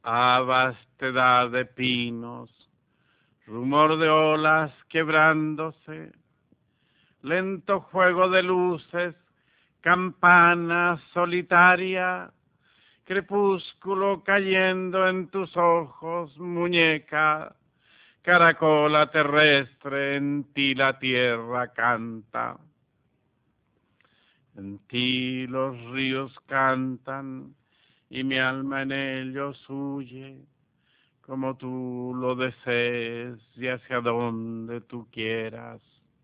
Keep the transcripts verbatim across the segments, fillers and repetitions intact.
a vastedad de pinos, rumor de olas quebrándose, lento juego de luces, campana solitaria, crepúsculo cayendo en tus ojos, muñeca, caracola terrestre, en ti la tierra canta. En ti los ríos cantan y mi alma en ellos huye, como tú lo desees y hacia donde tú quieras.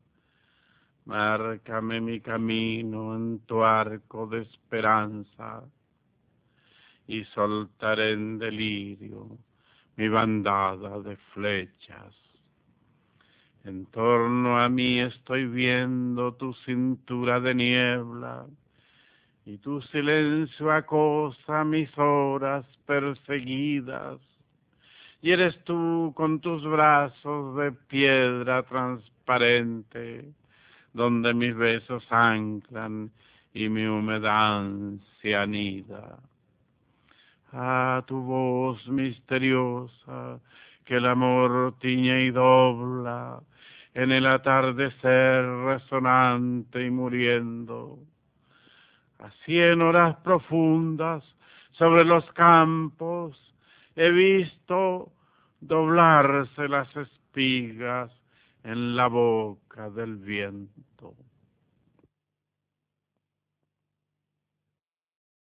Márcame mi camino en tu arco de esperanza y soltaré en delirio mi bandada de flechas. En torno a mí estoy viendo tu cintura de niebla y tu silencio acosa mis horas perseguidas. Y eres tú con tus brazos de piedra transparente, donde mis besos anclan y mi humedad se anida. Ah, tu voz misteriosa, que el amor tiñe y dobla, en el atardecer resonante y muriendo. A cien horas profundas, sobre los campos, he visto doblarse las espigas en la boca del viento.